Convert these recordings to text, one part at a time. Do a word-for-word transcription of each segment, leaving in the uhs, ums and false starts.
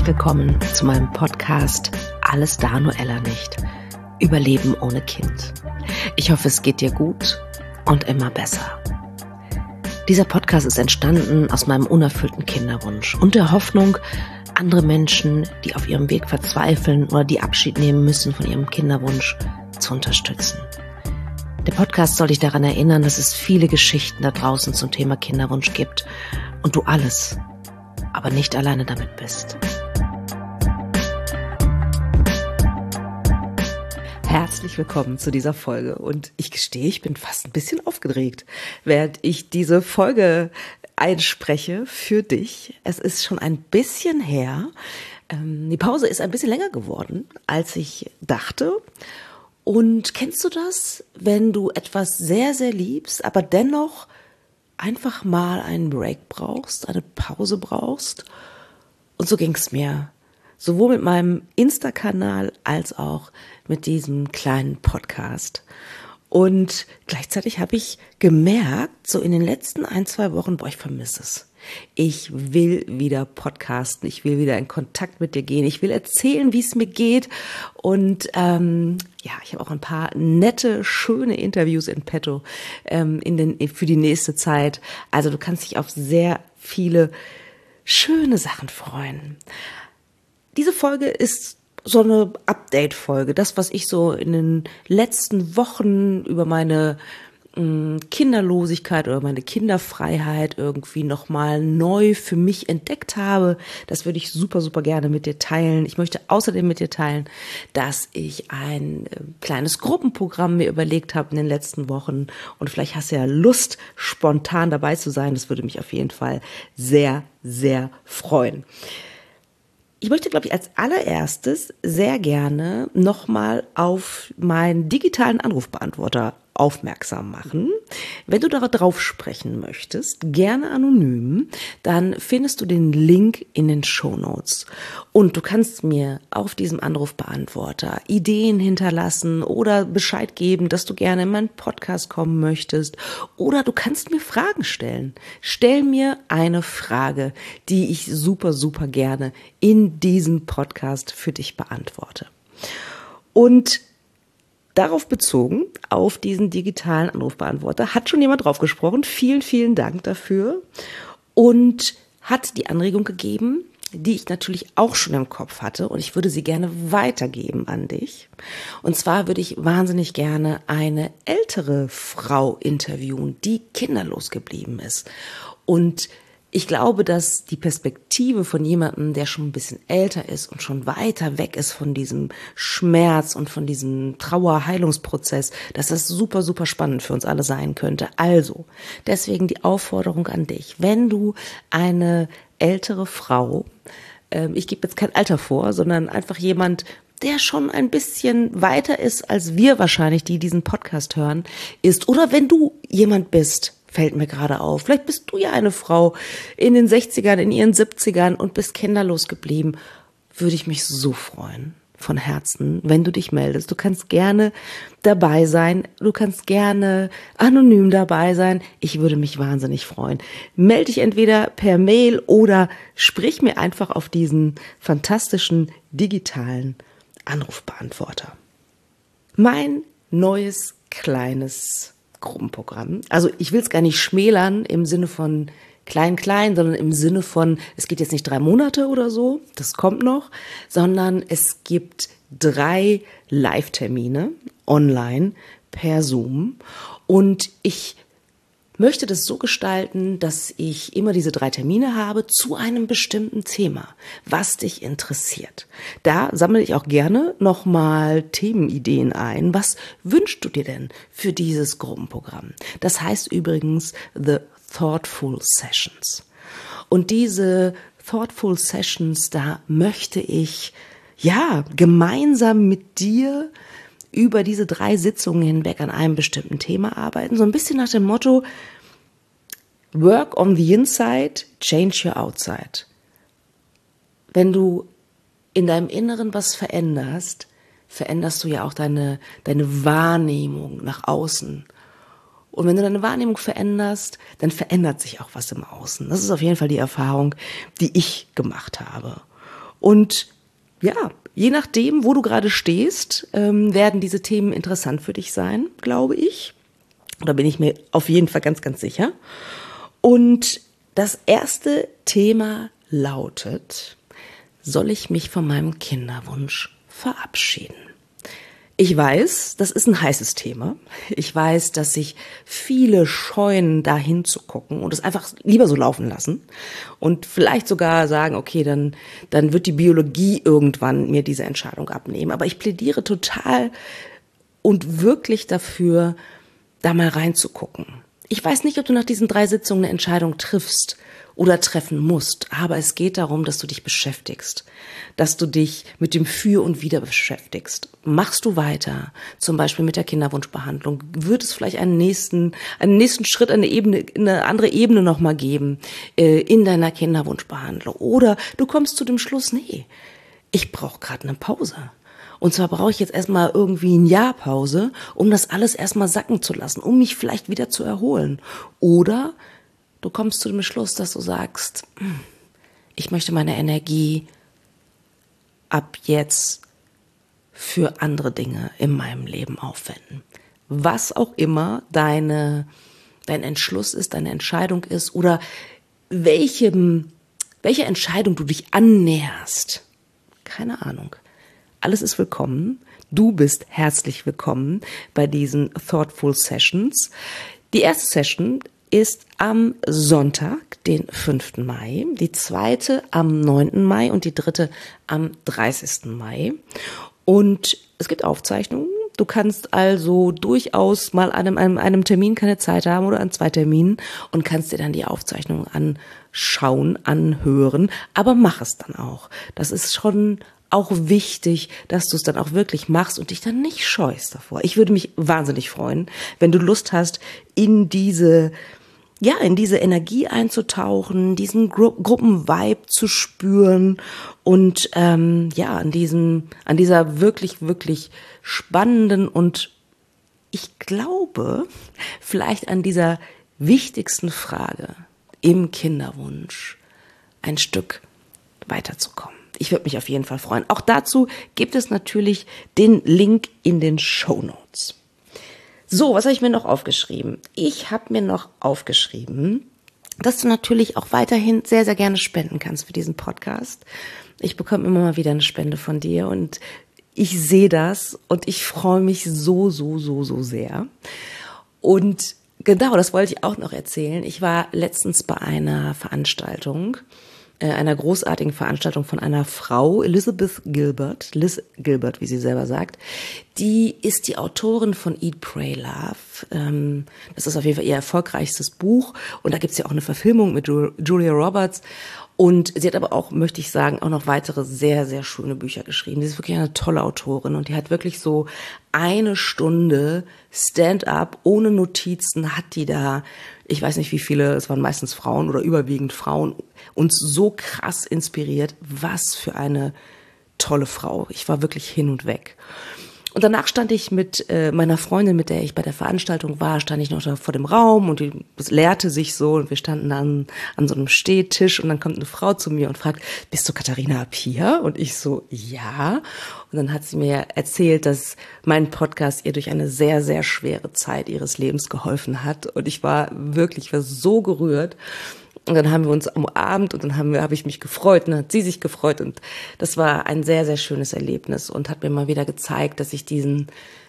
Herzlich willkommen zu meinem Podcast Alles da, nur Ella nicht. Überleben ohne Kind. Ich hoffe, es geht dir gut und immer besser. Dieser Podcast ist entstanden aus meinem unerfüllten Kinderwunsch und der Hoffnung, andere Menschen, die auf ihrem Weg verzweifeln oder die Abschied nehmen müssen von ihrem Kinderwunsch, zu unterstützen. Der Podcast soll dich daran erinnern, dass es viele Geschichten da draußen zum Thema Kinderwunsch gibt und du alles, aber nicht alleine damit bist. Herzlich willkommen zu dieser Folge und ich gestehe, ich bin fast ein bisschen aufgeregt, während ich diese Folge einspreche für dich. Es ist schon ein bisschen her. Die Pause ist ein bisschen länger geworden, als ich dachte. Und kennst du das, wenn du etwas sehr, sehr liebst, aber dennoch einfach mal einen Break brauchst, eine Pause brauchst? Und so ging es mir. Sowohl mit meinem Insta-Kanal als auch mit diesem kleinen Podcast. Und gleichzeitig habe ich gemerkt, so in den letzten ein, zwei Wochen, boah, ich vermisse es. Ich will wieder podcasten, ich will wieder in Kontakt mit dir gehen, ich will erzählen, wie es mir geht. Und ähm, ja, ich habe auch ein paar nette, schöne Interviews in petto ähm, in den, für die nächste Zeit. Also du kannst dich auf sehr viele schöne Sachen freuen. Diese Folge ist so eine Update-Folge, das, was ich so in den letzten Wochen über meine mh, Kinderlosigkeit oder meine Kinderfreiheit irgendwie nochmal neu für mich entdeckt habe. Das würde ich super, super gerne mit dir teilen. Ich möchte außerdem mit dir teilen, dass ich ein äh, kleines Gruppenprogramm mir überlegt habe in den letzten Wochen und vielleicht hast du ja Lust, spontan dabei zu sein. Das würde mich auf jeden Fall sehr, sehr freuen. Ich möchte, glaube ich, als allererstes sehr gerne nochmal auf meinen digitalen Anrufbeantworter aufmerksam machen. Wenn du darauf sprechen möchtest, gerne anonym, dann findest du den Link in den Shownotes. Und du kannst mir auf diesem Anrufbeantworter Ideen hinterlassen oder Bescheid geben, dass du gerne in meinen Podcast kommen möchtest. Oder du kannst mir Fragen stellen. Stell mir eine Frage, die ich super, super gerne in diesem Podcast für dich beantworte. Und darauf bezogen, auf diesen digitalen Anrufbeantworter, hat schon jemand drauf gesprochen. Vielen, vielen Dank dafür. Und hat die Anregung gegeben, die ich natürlich auch schon im Kopf hatte. Und ich würde sie gerne weitergeben an dich. Und zwar würde ich wahnsinnig gerne eine ältere Frau interviewen, die kinderlos geblieben ist. Und ich glaube, dass die Perspektive von jemandem, der schon ein bisschen älter ist und schon weiter weg ist von diesem Schmerz und von diesem Trauerheilungsprozess, dass das super, super spannend für uns alle sein könnte. Also, deswegen die Aufforderung an dich, wenn du eine ältere Frau, äh, ich gebe jetzt kein Alter vor, sondern einfach jemand, der schon ein bisschen weiter ist als wir wahrscheinlich, die diesen Podcast hören, ist, oder wenn du jemand bist, fällt mir gerade auf. Vielleicht bist du ja eine Frau in den sechzigern, in ihren siebzigern und bist kinderlos geblieben. Würde ich mich so freuen, von Herzen, wenn du dich meldest. Du kannst gerne dabei sein. Du kannst gerne anonym dabei sein. Ich würde mich wahnsinnig freuen. Melde dich entweder per Mail oder sprich mir einfach auf diesen fantastischen digitalen Anrufbeantworter. Mein neues kleines Gruppenprogramm. Also ich will es gar nicht schmälern im Sinne von klein, klein, sondern im Sinne von, es geht jetzt nicht drei Monate oder so, das kommt noch, sondern es gibt drei Live-Termine online per Zoom und ich möchte das so gestalten, dass ich immer diese drei Termine habe zu einem bestimmten Thema, was dich interessiert. Da sammle ich auch gerne nochmal Themenideen ein. Was wünschst du dir denn für dieses Gruppenprogramm? Das heißt übrigens The Thoughtful Sessions. Und diese Thoughtful Sessions, da möchte ich ja gemeinsam mit dir über diese drei Sitzungen hinweg an einem bestimmten Thema arbeiten. So ein bisschen nach dem Motto, work on the inside, change your outside. Wenn du in deinem Inneren was veränderst, veränderst du ja auch deine, deine Wahrnehmung nach außen. Und wenn du deine Wahrnehmung veränderst, dann verändert sich auch was im Außen. Das ist auf jeden Fall die Erfahrung, die ich gemacht habe. Und ja, je nachdem, wo du gerade stehst, ähm, werden diese Themen interessant für dich sein, glaube ich. Da bin ich mir auf jeden Fall ganz, ganz sicher. Und das erste Thema lautet: Soll ich mich von meinem Kinderwunsch verabschieden? Ich weiß, das ist ein heißes Thema. Ich weiß, dass sich viele scheuen, da hinzugucken und es einfach lieber so laufen lassen und vielleicht sogar sagen, okay, dann, dann wird die Biologie irgendwann mir diese Entscheidung abnehmen. Aber ich plädiere total und wirklich dafür, da mal reinzugucken. Ich weiß nicht, ob du nach diesen drei Sitzungen eine Entscheidung triffst oder treffen musst, aber es geht darum, dass du dich beschäftigst, dass du dich mit dem Für und Wider beschäftigst. Machst du weiter, zum Beispiel mit der Kinderwunschbehandlung, wird es vielleicht einen nächsten, einen nächsten Schritt, eine Ebene, eine andere Ebene nochmal geben äh, in deiner Kinderwunschbehandlung, oder du kommst zu dem Schluss, nee, ich brauche gerade eine Pause. Und zwar brauche ich jetzt erstmal irgendwie ein Jahr Pause, um das alles erstmal sacken zu lassen, um mich vielleicht wieder zu erholen. Oder du kommst zu dem Schluss, dass du sagst, ich möchte meine Energie ab jetzt für andere Dinge in meinem Leben aufwenden. Was auch immer deine, dein Entschluss ist, deine Entscheidung ist oder welchem, welche Entscheidung du dich annäherst. Keine Ahnung. Alles ist willkommen. Du bist herzlich willkommen bei diesen Thoughtful Sessions. Die erste Session ist am Sonntag, den fünften Mai, die zweite am neunten Mai und die dritte am dreißigsten Mai. Und es gibt Aufzeichnungen. Du kannst also durchaus mal an einem, einem, einem Termin keine Zeit haben oder an zwei Terminen und kannst dir dann die Aufzeichnungen anschauen, anhören. Aber mach es dann auch. Das ist schon auch wichtig, dass du es dann auch wirklich machst und dich dann nicht scheust davor. Ich würde mich wahnsinnig freuen, wenn du Lust hast, in diese, ja, in diese Energie einzutauchen, diesen Gru- Gruppenvibe zu spüren und ähm, ja, an diesem, an dieser wirklich, wirklich spannenden und ich glaube, vielleicht an dieser wichtigsten Frage im Kinderwunsch ein Stück weiterzukommen. Ich würde mich auf jeden Fall freuen. Auch dazu gibt es natürlich den Link in den Shownotes. So, was habe ich mir noch aufgeschrieben? Ich habe mir noch aufgeschrieben, dass du natürlich auch weiterhin sehr, sehr gerne spenden kannst für diesen Podcast. Ich bekomme immer mal wieder eine Spende von dir und ich sehe das und ich freue mich so, so, so, so sehr. Und genau, das wollte ich auch noch erzählen. Ich war letztens bei einer Veranstaltung, einer großartigen Veranstaltung von einer Frau, Elizabeth Gilbert, Liz Gilbert, wie sie selber sagt. Die ist die Autorin von Eat, Pray, Love. Das ist auf jeden Fall ihr erfolgreichstes Buch. Und da gibt es ja auch eine Verfilmung mit Julia Roberts. Und sie hat aber auch, möchte ich sagen, auch noch weitere sehr, sehr schöne Bücher geschrieben. Sie ist wirklich eine tolle Autorin und die hat wirklich so eine Stunde Stand-up ohne Notizen hat die da, ich weiß nicht wie viele, es waren meistens Frauen oder überwiegend Frauen, uns so krass inspiriert. Was für eine tolle Frau. Ich war wirklich hin und weg. Und danach stand ich mit äh, meiner Freundin, mit der ich bei der Veranstaltung war, stand ich noch da vor dem Raum und die, es leerte sich so und wir standen an, an so einem Stehtisch und dann kommt eine Frau zu mir und fragt, bist du Katharina Appiah? Und ich so, ja. Und dann hat sie mir erzählt, dass mein Podcast ihr durch eine sehr, sehr schwere Zeit ihres Lebens geholfen hat und ich war wirklich, ich war so gerührt. Und dann haben wir uns umarmt und dann haben wir, habe ich mich gefreut und dann hat sie sich gefreut und das war ein sehr, sehr schönes Erlebnis und hat mir mal wieder gezeigt, dass ich diesen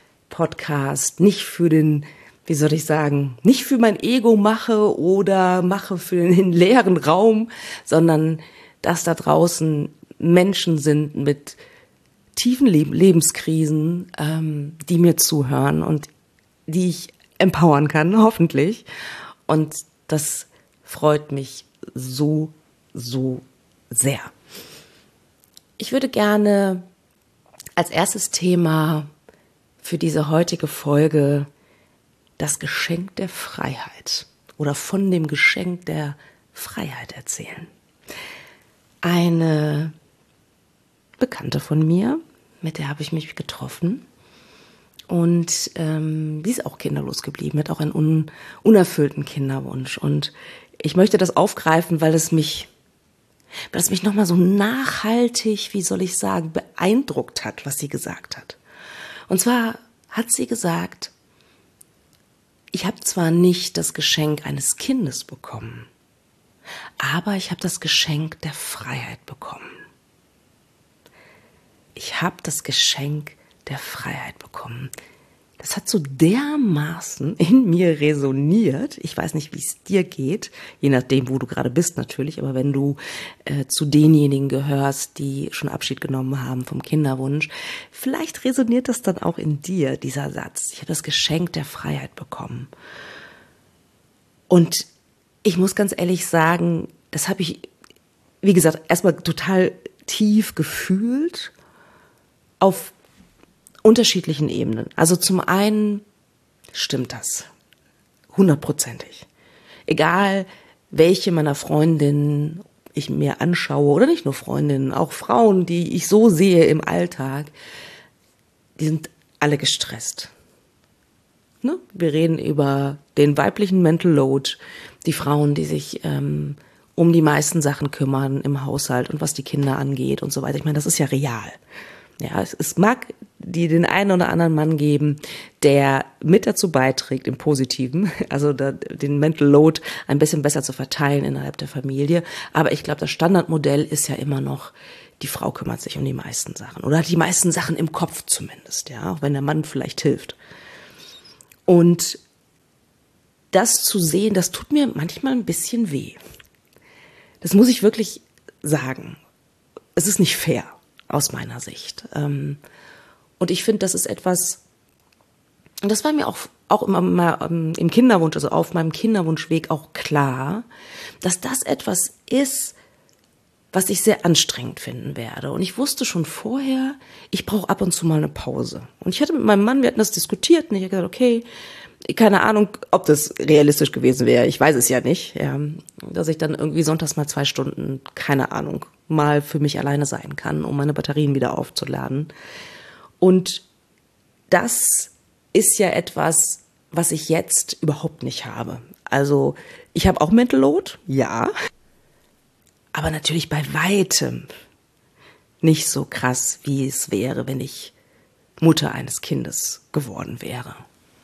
Podcast nicht für den, wie soll ich sagen, nicht für mein Ego mache oder mache für den leeren Raum, sondern dass da draußen Menschen sind mit tiefen Lebenskrisen, ähm, die mir zuhören und die ich empowern kann, hoffentlich. Und das freut mich so, so sehr. Ich würde gerne als erstes Thema für diese heutige Folge das Geschenk der Freiheit oder von dem Geschenk der Freiheit erzählen. Eine Bekannte von mir, mit der habe ich mich getroffen und ähm, die ist auch kinderlos geblieben, hat auch einen un- unerfüllten Kinderwunsch und ich möchte das aufgreifen, weil es mich, weil es mich nochmal so nachhaltig, wie soll ich sagen, beeindruckt hat, was sie gesagt hat. Und zwar hat sie gesagt, ich habe zwar nicht das Geschenk eines Kindes bekommen, aber ich habe das Geschenk der Freiheit bekommen. Ich habe das Geschenk der Freiheit bekommen. Das hat so dermaßen in mir resoniert. Ich weiß nicht, wie es dir geht, je nachdem, wo du gerade bist natürlich. Aber wenn du äh, zu denjenigen gehörst, die schon Abschied genommen haben vom Kinderwunsch, vielleicht resoniert das dann auch in dir, dieser Satz. Ich habe das Geschenk der Freiheit bekommen. Und ich muss ganz ehrlich sagen, das habe ich, wie gesagt, erstmal total tief gefühlt auf unterschiedlichen Ebenen. Also zum einen stimmt das, hundertprozentig. Egal, welche meiner Freundinnen ich mir anschaue, oder nicht nur Freundinnen, auch Frauen, die ich so sehe im Alltag, die sind alle gestresst. Ne? Wir reden über den weiblichen Mental Load, die Frauen, die sich ähm, um die meisten Sachen kümmern im Haushalt und was die Kinder angeht und so weiter. Ich meine, das ist ja real. Ja, es, es mag die den einen oder anderen Mann geben, der mit dazu beiträgt, im Positiven, also da, den Mental Load ein bisschen besser zu verteilen innerhalb der Familie. Aber ich glaube, das Standardmodell ist ja immer noch, die Frau kümmert sich um die meisten Sachen oder hat die meisten Sachen im Kopf zumindest, ja, auch wenn der Mann vielleicht hilft. Und das zu sehen, das tut mir manchmal ein bisschen weh. Das muss ich wirklich sagen. Es ist nicht fair aus meiner Sicht. Und ich finde, das ist etwas, und das war mir auch, auch immer im Kinderwunsch, also auf meinem Kinderwunschweg auch klar, dass das etwas ist, was ich sehr anstrengend finden werde. Und ich wusste schon vorher, ich brauche ab und zu mal eine Pause. Und ich hatte mit meinem Mann, wir hatten das diskutiert, und ich habe gesagt, okay, keine Ahnung, ob das realistisch gewesen wäre, ich weiß es ja nicht, ja, dass ich dann irgendwie sonntags mal zwei Stunden, keine Ahnung, mal für mich alleine sein kann, um meine Batterien wieder aufzuladen. Und das ist ja etwas, was ich jetzt überhaupt nicht habe. Also ich habe auch Mental Load, ja, aber natürlich bei weitem nicht so krass, wie es wäre, wenn ich Mutter eines Kindes geworden wäre.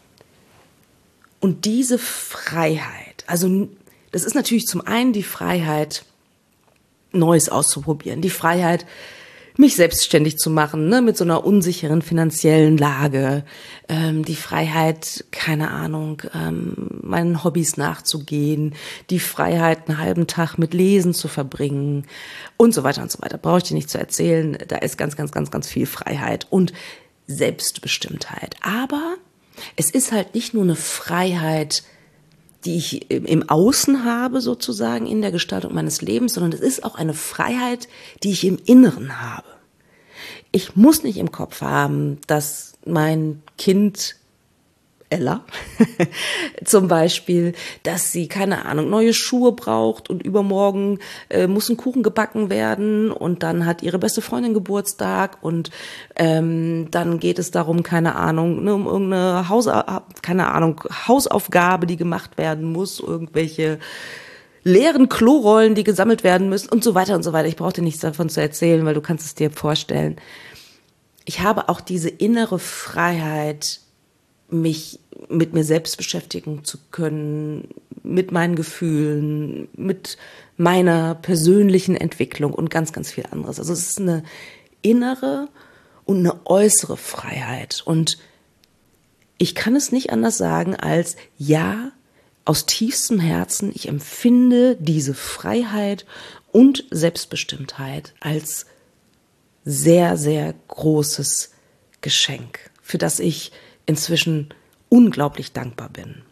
Und diese Freiheit, also das ist natürlich zum einen die Freiheit, Neues auszuprobieren, die Freiheit, mich selbstständig zu machen, ne, mit so einer unsicheren finanziellen Lage, ähm, die Freiheit, keine Ahnung, ähm, meinen Hobbys nachzugehen, die Freiheit, einen halben Tag mit Lesen zu verbringen und so weiter und so weiter. Brauche ich dir nicht zu erzählen, da ist ganz, ganz, ganz, ganz viel Freiheit und Selbstbestimmtheit. Aber es ist halt nicht nur eine Freiheit, die ich im Außen habe, sozusagen in der Gestaltung meines Lebens, sondern es ist auch eine Freiheit, die ich im Inneren habe. Ich muss nicht im Kopf haben, dass mein Kind Ella zum Beispiel, dass sie, keine Ahnung, neue Schuhe braucht und übermorgen äh, muss ein Kuchen gebacken werden und dann hat ihre beste Freundin Geburtstag und ähm, dann geht es darum, keine Ahnung, ne, um irgendeine Haus, keine Ahnung, Hausaufgabe, die gemacht werden muss, irgendwelche leeren Klorollen, die gesammelt werden müssen und so weiter und so weiter. Ich brauche dir nichts davon zu erzählen, weil du kannst es dir vorstellen. Ich habe auch diese innere Freiheit, mich mit mir selbst beschäftigen zu können, mit meinen Gefühlen, mit meiner persönlichen Entwicklung und ganz, ganz viel anderes. Also es ist eine innere und eine äußere Freiheit. Und ich kann es nicht anders sagen als, ja, aus tiefstem Herzen, ich empfinde diese Freiheit und Selbstbestimmtheit als sehr, sehr großes Geschenk, für das ich inzwischen unglaublich dankbar bin.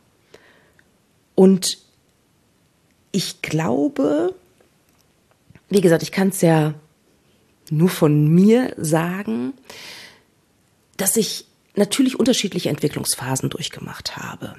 Und ich glaube, wie gesagt, ich kann es ja nur von mir sagen, dass ich natürlich unterschiedliche Entwicklungsphasen durchgemacht habe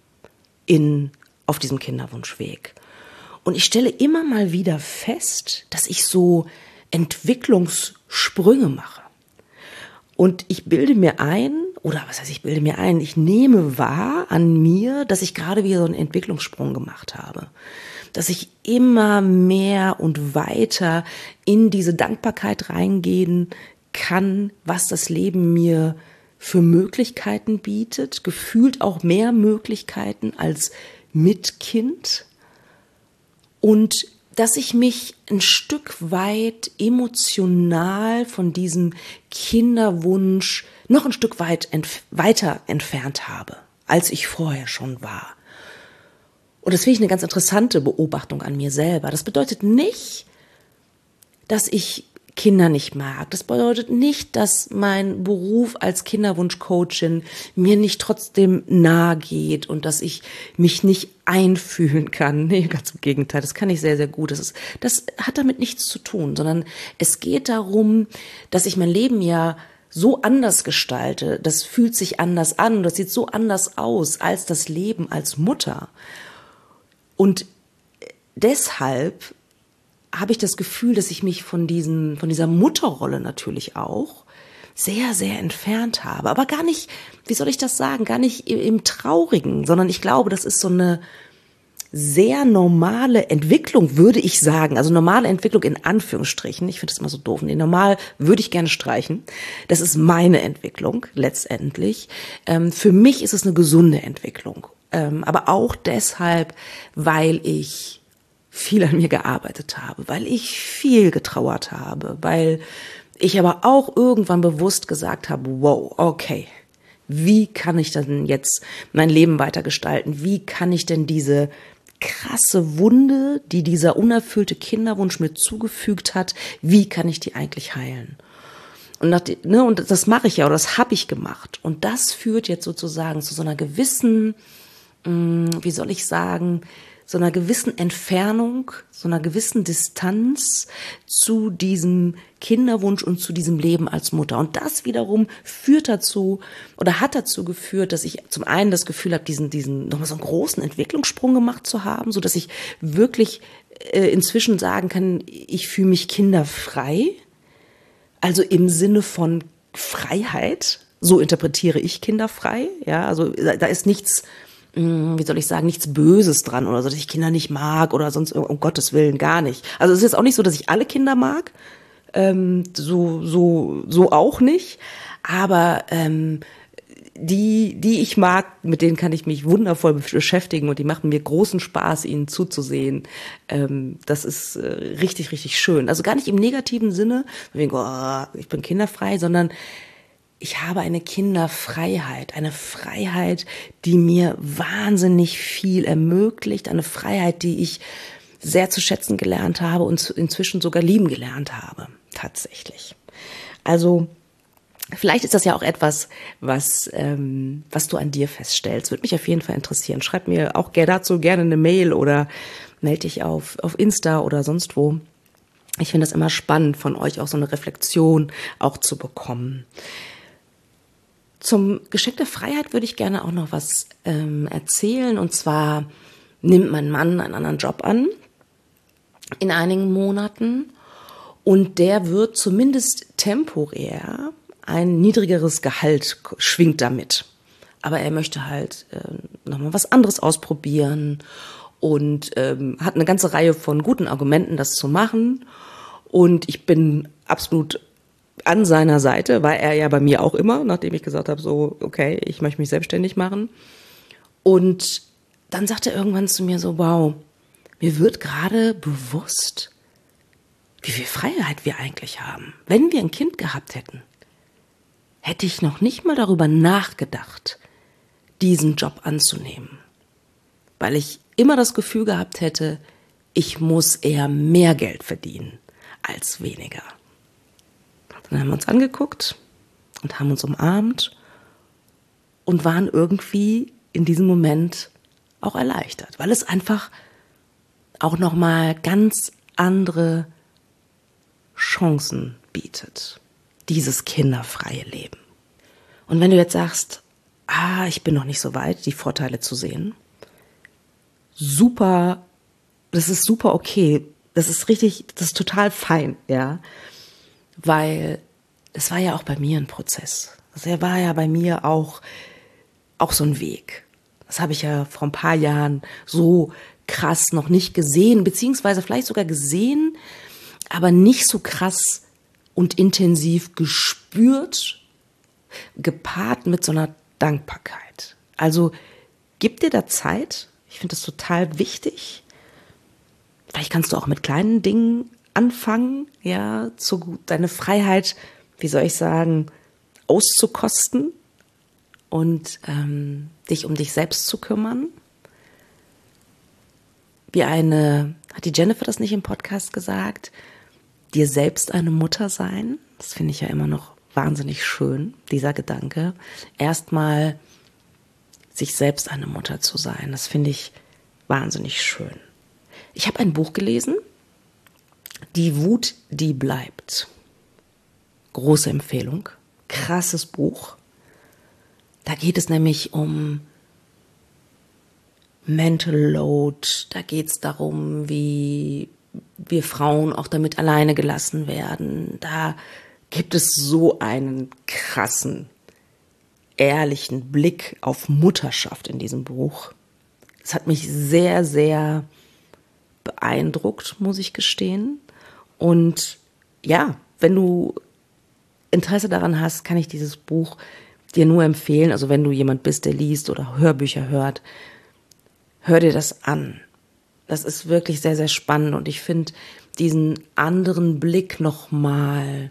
in, auf diesem Kinderwunschweg. Und ich stelle immer mal wieder fest, dass ich so Entwicklungssprünge mache. Und ich bilde mir ein, oder was heißt, ich bilde mir ein, ich nehme wahr an mir, dass ich gerade wieder so einen Entwicklungssprung gemacht habe. Dass ich immer mehr und weiter in diese Dankbarkeit reingehen kann, was das Leben mir für Möglichkeiten bietet, gefühlt auch mehr Möglichkeiten als mit Kind, und dass ich mich ein Stück weit emotional von diesem Kinderwunsch noch ein Stück weit entf- weiter entfernt habe, als ich vorher schon war. Und das finde ich eine ganz interessante Beobachtung an mir selber. Das bedeutet nicht, dass ich Kinder nicht mag. Das bedeutet nicht, dass mein Beruf als Kinderwunschcoachin mir nicht trotzdem nahe geht und dass ich mich nicht einfühlen kann. Nee, ganz im Gegenteil, das kann ich sehr, sehr gut. Das ist, das hat damit nichts zu tun, sondern es geht darum, dass ich mein Leben ja so anders gestalte. Das fühlt sich anders an, das sieht so anders aus als das Leben als Mutter. Und deshalb habe ich das Gefühl, dass ich mich von diesen, von dieser Mutterrolle natürlich auch sehr, sehr entfernt habe. Aber gar nicht, wie soll ich das sagen, gar nicht im, im Traurigen, sondern ich glaube, das ist so eine sehr normale Entwicklung, würde ich sagen. Also normale Entwicklung in Anführungsstrichen. Ich finde das immer so doof. Nee, normal würde ich gerne streichen. Das ist meine Entwicklung letztendlich. Ähm, für mich ist es eine gesunde Entwicklung. Ähm, aber auch deshalb, weil ich viel an mir gearbeitet habe, weil ich viel getrauert habe, weil ich aber auch irgendwann bewusst gesagt habe, wow, okay, wie kann ich denn jetzt mein Leben weitergestalten? Wie kann ich denn diese krasse Wunde, die dieser unerfüllte Kinderwunsch mir zugefügt hat, wie kann ich die eigentlich heilen? Und, nach, ne, und das mache ich ja, oder das habe ich gemacht. Und das führt jetzt sozusagen zu so einer gewissen, mh, wie soll ich sagen, so einer gewissen Entfernung, so einer gewissen Distanz zu diesem Kinderwunsch und zu diesem Leben als Mutter. Und das wiederum führt dazu oder hat dazu geführt, dass ich zum einen das Gefühl habe, diesen, diesen nochmal so einen großen Entwicklungssprung gemacht zu haben, so dass ich wirklich äh, inzwischen sagen kann, ich fühle mich kinderfrei. Also im Sinne von Freiheit. So interpretiere ich kinderfrei. Ja, also da ist nichts, wie soll ich sagen, nichts Böses dran oder so, dass ich Kinder nicht mag oder sonst, um Gottes Willen, gar nicht. Also es ist jetzt auch nicht so, dass ich alle Kinder mag, ähm, so, so, so auch nicht, aber ähm, die, die ich mag, mit denen kann ich mich wundervoll beschäftigen und die machen mir großen Spaß, ihnen zuzusehen. Ähm, das ist äh, richtig, richtig schön. Also gar nicht im negativen Sinne, wegen, oh, ich bin kinderfrei, sondern ich habe eine Kinderfreiheit, eine Freiheit, die mir wahnsinnig viel ermöglicht, eine Freiheit, die ich sehr zu schätzen gelernt habe und inzwischen sogar lieben gelernt habe, tatsächlich. Also vielleicht ist das ja auch etwas, was, ähm, was du an dir feststellst. Würde mich auf jeden Fall interessieren. Schreib mir auch dazu gerne eine Mail oder melde dich auf, auf Insta oder sonst wo. Ich finde das immer spannend, von euch auch so eine Reflexion auch zu bekommen. Zum Geschenk der Freiheit würde ich gerne auch noch was ähm, erzählen. Und zwar nimmt mein Mann einen anderen Job an in einigen Monaten. Und der wird zumindest temporär ein niedrigeres Gehalt schwingt damit. Aber er möchte halt äh, nochmal was anderes ausprobieren und ähm, hat eine ganze Reihe von guten Argumenten, das zu machen. Und ich bin absolut an seiner Seite, war er ja bei mir auch immer, nachdem ich gesagt habe, so, okay, ich möchte mich selbstständig machen. Und dann sagt er irgendwann zu mir so, wow, mir wird gerade bewusst, wie viel Freiheit wir eigentlich haben. Wenn wir ein Kind gehabt hätten, hätte ich noch nicht mal darüber nachgedacht, diesen Job anzunehmen. Weil ich immer das Gefühl gehabt hätte, ich muss eher mehr Geld verdienen als weniger. Dann haben wir uns angeguckt und haben uns umarmt und waren irgendwie in diesem Moment auch erleichtert, weil es einfach auch nochmal ganz andere Chancen bietet, dieses kinderfreie Leben. Und wenn du jetzt sagst, ah, ich bin noch nicht so weit, die Vorteile zu sehen, super, das ist super okay, das ist richtig, das ist total fein, ja, weil es war ja auch bei mir ein Prozess. Also er war ja bei mir auch, auch so ein Weg. Das habe ich ja vor ein paar Jahren so krass noch nicht gesehen, beziehungsweise vielleicht sogar gesehen, aber nicht so krass und intensiv gespürt, gepaart mit so einer Dankbarkeit. Also gib dir da Zeit. Ich finde das total wichtig. Vielleicht kannst du auch mit kleinen Dingen anfangen, ja, zu, deine Freiheit, wie soll ich sagen, auszukosten und ähm, dich um dich selbst zu kümmern. Wie eine, hat die Jennifer das nicht im Podcast gesagt, dir selbst eine Mutter sein? Das finde ich ja immer noch wahnsinnig schön, dieser Gedanke. Erstmal sich selbst eine Mutter zu sein, das finde ich wahnsinnig schön. Ich habe ein Buch gelesen, Die Wut, die bleibt. Große Empfehlung, krasses Buch. Da geht es nämlich um Mental Load, da geht es darum, wie wir Frauen auch damit alleine gelassen werden. Da gibt es so einen krassen, ehrlichen Blick auf Mutterschaft in diesem Buch. Es hat mich sehr, sehr beeindruckt, muss ich gestehen. Und ja, wenn du Interesse daran hast, kann ich dieses Buch dir nur empfehlen. Also wenn du jemand bist, der liest oder Hörbücher hört, hör dir das an. Das ist wirklich sehr, sehr spannend und ich finde diesen anderen Blick nochmal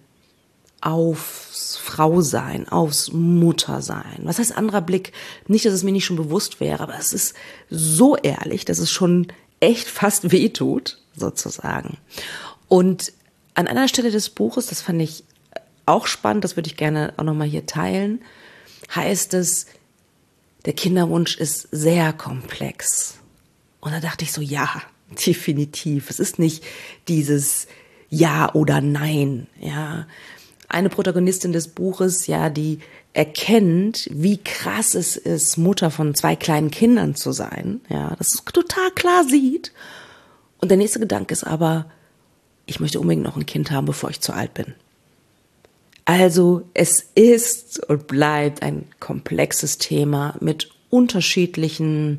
aufs Frausein, aufs Muttersein. Was heißt anderer Blick? Nicht, dass es mir nicht schon bewusst wäre, aber es ist so ehrlich, dass es schon echt fast wehtut, sozusagen. Und an einer Stelle des Buches, das fand ich auch spannend, das würde ich gerne auch nochmal hier teilen, heißt es, der Kinderwunsch ist sehr komplex. Und da dachte ich so, ja, definitiv. Es ist nicht dieses Ja oder Nein, ja. Eine Protagonistin des Buches, ja, die erkennt, wie krass es ist, Mutter von zwei kleinen Kindern zu sein, ja, das total klar sieht. Und der nächste Gedanke ist aber, ich möchte unbedingt noch ein Kind haben, bevor ich zu alt bin. Also es ist und bleibt ein komplexes Thema mit unterschiedlichen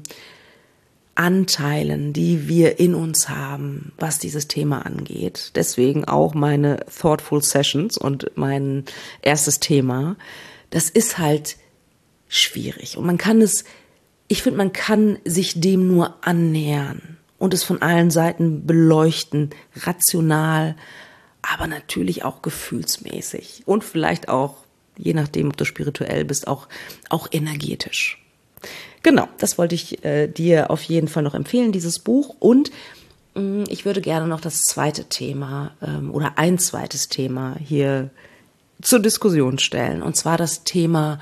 Anteilen, die wir in uns haben, was dieses Thema angeht. Deswegen auch meine Thoughtful Sessions und mein erstes Thema. Das ist halt schwierig und man kann es, ich finde, man kann sich dem nur annähern und es von allen Seiten beleuchten, rational, aber natürlich auch gefühlsmäßig und vielleicht auch, je nachdem, ob du spirituell bist, auch, auch energetisch. Genau, das wollte ich äh, dir auf jeden Fall noch empfehlen, dieses Buch. Und mh, ich würde gerne noch das zweite Thema ähm, oder ein zweites Thema hier zur Diskussion stellen. Und zwar das Thema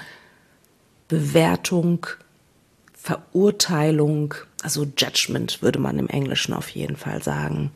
Bewertung, Verurteilung, also Judgment würde man im Englischen auf jeden Fall sagen.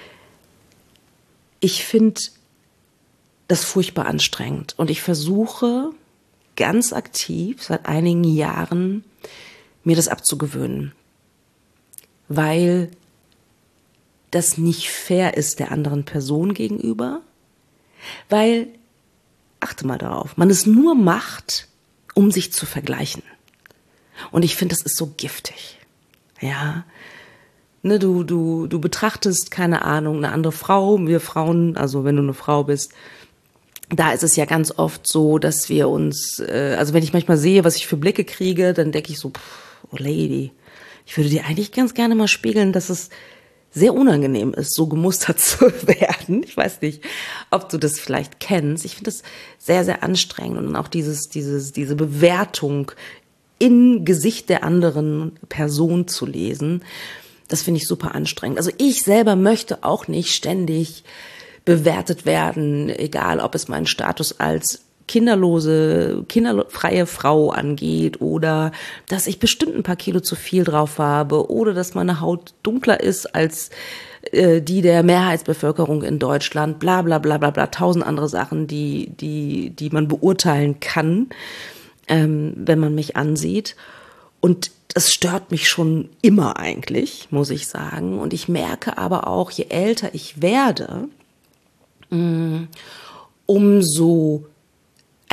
Ich finde das furchtbar anstrengend und ich versuche ganz aktiv seit einigen Jahren mir das abzugewöhnen, weil das nicht fair ist der anderen Person gegenüber, weil, achte mal darauf, man es nur macht, um sich zu vergleichen. Und ich finde, das ist so giftig, ja. Ne, du, du, du betrachtest, keine Ahnung, eine andere Frau, wir Frauen, also wenn du eine Frau bist, da ist es ja ganz oft so, dass wir uns, äh, also wenn ich manchmal sehe, was ich für Blicke kriege, dann denke ich so, pff, oh Lady, ich würde dir eigentlich ganz gerne mal spiegeln, dass es sehr unangenehm ist, so gemustert zu werden. Ich weiß nicht, ob du das vielleicht kennst. Ich finde das sehr, sehr anstrengend und auch dieses, dieses, diese Bewertung im Gesicht der anderen Person zu lesen, das finde ich super anstrengend. Also ich selber möchte auch nicht ständig bewertet werden, egal ob es meinen Status als kinderlose, kinderfreie Frau angeht oder dass ich bestimmt ein paar Kilo zu viel drauf habe oder dass meine Haut dunkler ist als äh, die der Mehrheitsbevölkerung in Deutschland, bla bla bla bla bla, tausend andere Sachen, die, die, die man beurteilen kann, ähm, wenn man mich ansieht. Und das stört mich schon immer eigentlich, muss ich sagen. Und ich merke aber auch, je älter ich werde, mh, umso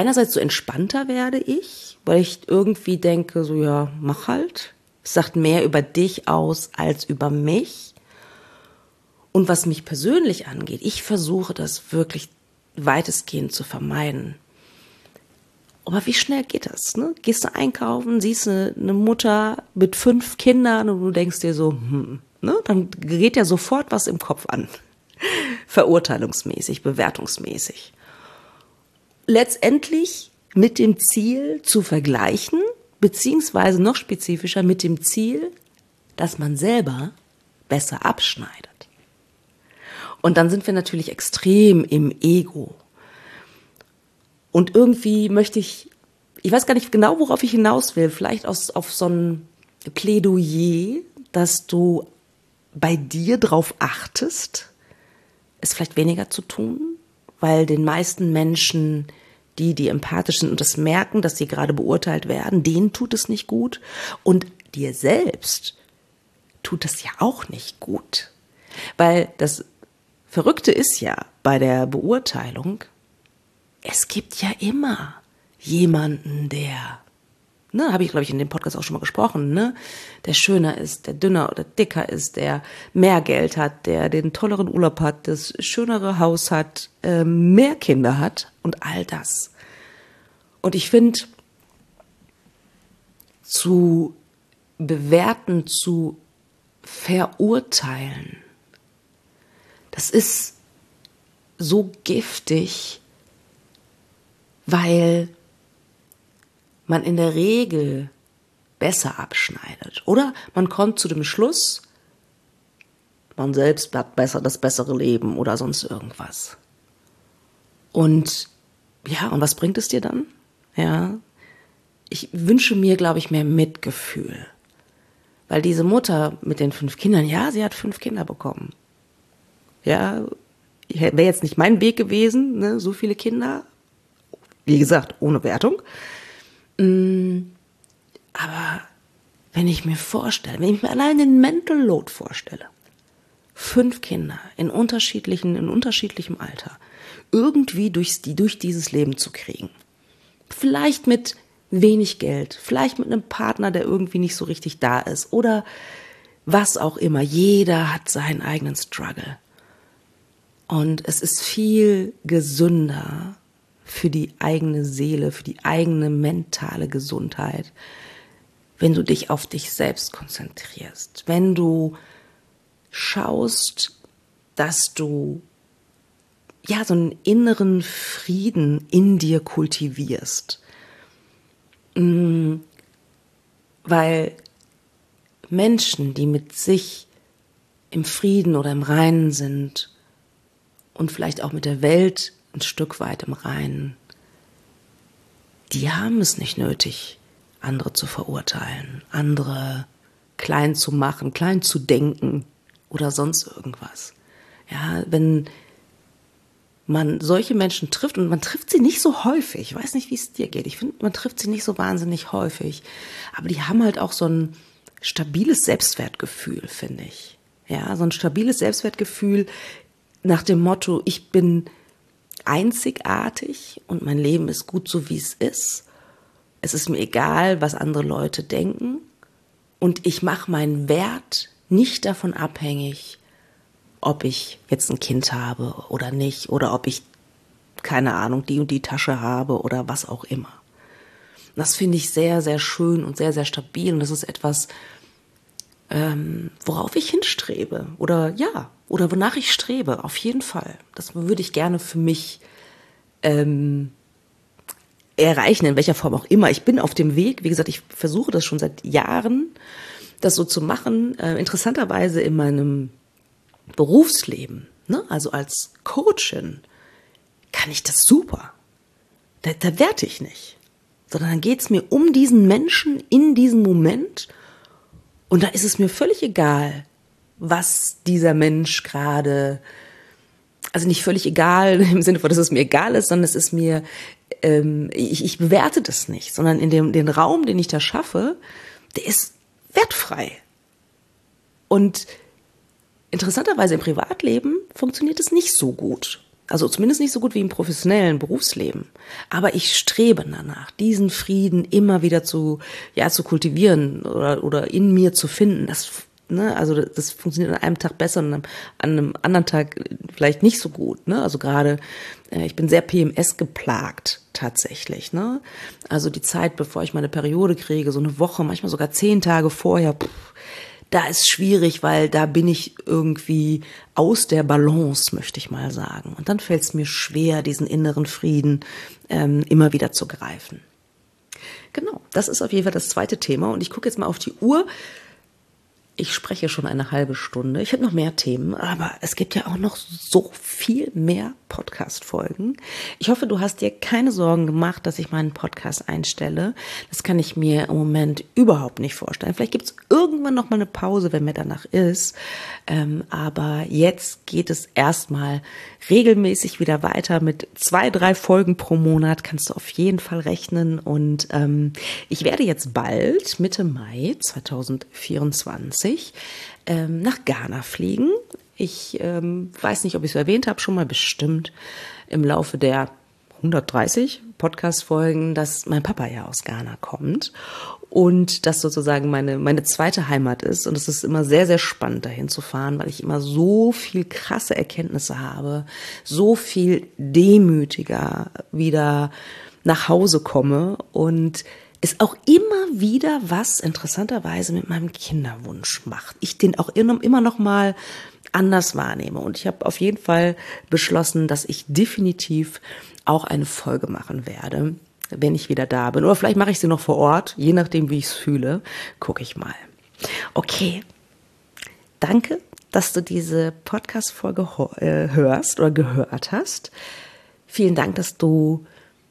einerseits so entspannter werde ich, weil ich irgendwie denke, so ja, mach halt. Es sagt mehr über dich aus als über mich. Und was mich persönlich angeht, ich versuche das wirklich weitestgehend zu vermeiden. Aber wie schnell geht das? Ne? Gehst du einkaufen, siehst eine, eine Mutter mit fünf Kindern und du denkst dir so, hm, ne? Dann gerät ja sofort was im Kopf an. Verurteilungsmäßig, bewertungsmäßig. Letztendlich mit dem Ziel zu vergleichen, beziehungsweise noch spezifischer mit dem Ziel, dass man selber besser abschneidet. Und dann sind wir natürlich extrem im Ego. Und irgendwie möchte ich, ich weiß gar nicht genau, worauf ich hinaus will, vielleicht aus, auf so ein Plädoyer, dass du bei dir drauf achtest, es vielleicht weniger zu tun, weil den meisten Menschen, die, die empathisch sind und das merken, dass sie gerade beurteilt werden, denen tut es nicht gut. Und dir selbst tut es ja auch nicht gut. Weil das Verrückte ist ja bei der Beurteilung, es gibt ja immer jemanden, der, ne, habe ich glaube ich in dem Podcast auch schon mal gesprochen, ne, der schöner ist, der dünner oder dicker ist, der mehr Geld hat, der den tolleren Urlaub hat, das schönere Haus hat, äh, mehr Kinder hat und all das. Und ich finde, zu bewerten, zu verurteilen, das ist so giftig, weil man in der Regel besser abschneidet. Oder man kommt zu dem Schluss, man selbst hat besser das bessere Leben oder sonst irgendwas. Und ja, und was bringt es dir dann? Ja, ich wünsche mir, glaube ich, mehr Mitgefühl. Weil diese Mutter mit den fünf Kindern, ja, sie hat fünf Kinder bekommen. Ja, wäre jetzt nicht mein Weg gewesen, ne, so viele Kinder. Wie gesagt, ohne Wertung. Aber wenn ich mir vorstelle, wenn ich mir allein den Mental Load vorstelle, fünf Kinder in unterschiedlichen, in unterschiedlichem Alter, irgendwie durchs, die, durch dieses Leben zu kriegen. Vielleicht mit wenig Geld, vielleicht mit einem Partner, der irgendwie nicht so richtig da ist oder was auch immer. Jeder hat seinen eigenen Struggle. Und es ist viel gesünder für die eigene Seele, für die eigene mentale Gesundheit, wenn du dich auf dich selbst konzentrierst, wenn du schaust, dass du ja so einen inneren Frieden in dir kultivierst. Weil Menschen, die mit sich im Frieden oder im Reinen sind und vielleicht auch mit der Welt ein Stück weit im Reinen, die haben es nicht nötig, andere zu verurteilen, andere klein zu machen, klein zu denken oder sonst irgendwas. Ja, wenn man solche Menschen trifft, und man trifft sie nicht so häufig, ich weiß nicht, wie es dir geht, ich finde, man trifft sie nicht so wahnsinnig häufig, aber die haben halt auch so ein stabiles Selbstwertgefühl, finde ich. Ja, so ein stabiles Selbstwertgefühl nach dem Motto, ich bin einzigartig und mein Leben ist gut so, wie es ist. Es ist mir egal, was andere Leute denken und ich mache meinen Wert nicht davon abhängig, ob ich jetzt ein Kind habe oder nicht oder ob ich, keine Ahnung, die und die Tasche habe oder was auch immer. Das finde ich sehr, sehr schön und sehr, sehr stabil und das ist etwas, ähm, worauf ich hinstrebe oder ja, oder wonach ich strebe, auf jeden Fall. Das würde ich gerne für mich ähm, erreichen, in welcher Form auch immer. Ich bin auf dem Weg, wie gesagt, ich versuche das schon seit Jahren, das so zu machen. Äh, interessanterweise in meinem Berufsleben, ne? Also als Coachin, kann ich das super. Da, da werte ich nicht. Sondern dann geht es mir um diesen Menschen in diesem Moment und da ist es mir völlig egal, was dieser Mensch gerade, also nicht völlig egal im Sinne von, dass es mir egal ist, sondern es ist mir, ähm, ich, ich bewerte das nicht, sondern in dem den Raum, den ich da schaffe, der ist wertfrei. Und interessanterweise im Privatleben funktioniert es nicht so gut. Also zumindest nicht so gut wie im professionellen Berufsleben. Aber ich strebe danach, diesen Frieden immer wieder zu, ja, zu kultivieren oder, oder in mir zu finden. Das, ne, also das funktioniert an einem Tag besser und an einem anderen Tag vielleicht nicht so gut, ne? Also gerade, äh, ich bin sehr P M S geplagt tatsächlich, ne? Also die Zeit, bevor ich meine Periode kriege, so eine Woche, manchmal sogar zehn Tage vorher, pff, da ist schwierig, weil da bin ich irgendwie aus der Balance, möchte ich mal sagen. Und dann fällt es mir schwer, diesen inneren Frieden ähm, immer wieder zu greifen. Genau, das ist auf jeden Fall das zweite Thema. Und ich gucke jetzt mal auf die Uhr. Ich spreche schon eine halbe Stunde. Ich habe noch mehr Themen, aber es gibt ja auch noch so viel mehr Podcast-Folgen. Ich hoffe, du hast dir keine Sorgen gemacht, dass ich meinen Podcast einstelle. Das kann ich mir im Moment überhaupt nicht vorstellen. Vielleicht gibt es irgendwann noch mal eine Pause, wenn mir danach ist. Ähm, aber jetzt geht es erstmal regelmäßig wieder weiter mit zwei, drei Folgen pro Monat. Kannst du auf jeden Fall rechnen. Und ähm, ich werde jetzt bald, Mitte Mai zwanzig vierundzwanzig, ähm, nach Ghana fliegen. Ich ähm, weiß nicht, ob ich es erwähnt habe, schon mal bestimmt im Laufe der hundertdreißig Podcast-Folgen, dass mein Papa ja aus Ghana kommt und das sozusagen meine meine zweite Heimat ist. Und es ist immer sehr, sehr spannend, dahin zu fahren, weil ich immer so viel krasse Erkenntnisse habe, so viel demütiger wieder nach Hause komme und es auch immer wieder was interessanterweise mit meinem Kinderwunsch macht. Ich den auch immer noch mal anders wahrnehme. Und ich habe auf jeden Fall beschlossen, dass ich definitiv auch eine Folge machen werde, wenn ich wieder da bin. Oder vielleicht mache ich sie noch vor Ort, je nachdem, wie ich es fühle. Gucke ich mal. Okay, danke, dass du diese Podcast-Folge hörst oder gehört hast. Vielen Dank, dass du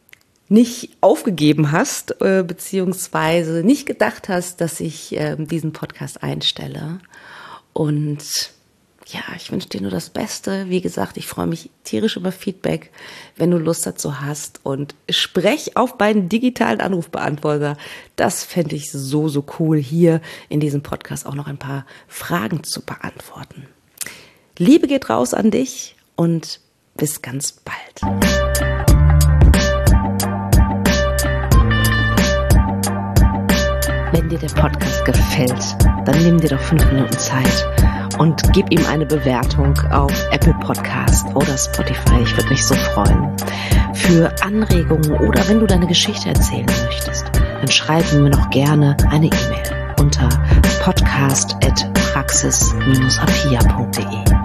nicht aufgegeben hast, äh, beziehungsweise nicht gedacht hast, dass ich äh, diesen Podcast einstelle. Und ja, ich wünsche dir nur das Beste. Wie gesagt, ich freue mich tierisch über Feedback, wenn du Lust dazu hast. Und sprech auf meinen digitalen Anrufbeantworter. Das fände ich so, so cool, hier in diesem Podcast auch noch ein paar Fragen zu beantworten. Liebe geht raus an dich und bis ganz bald. Wenn dir der Podcast gefällt, dann nimm dir doch fünf Minuten Zeit und gib ihm eine Bewertung auf Apple Podcast oder Spotify. Ich würde mich so freuen. Für Anregungen oder wenn du deine Geschichte erzählen möchtest, dann schreib mir noch gerne eine E-Mail unter podcast at praxis dash apia punkt de.